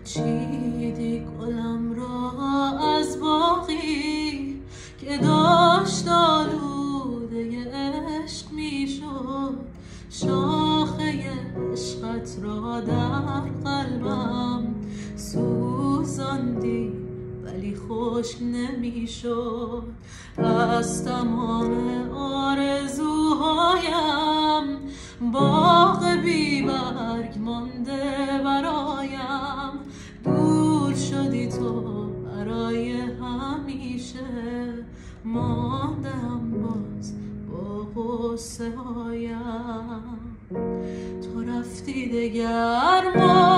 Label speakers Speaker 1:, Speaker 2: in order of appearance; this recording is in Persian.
Speaker 1: چیدی گلم را از باغی که داشت آلوده عشق میشد. شاخه عشقت را در قلبم سوزاندی ولی خشک نمیشد. از تمام آرزوهایم باغ بی برگ مانده برایم. دور شدی تو برای همیشه، ماندم باز با غصه هایم. تو رفتی دگر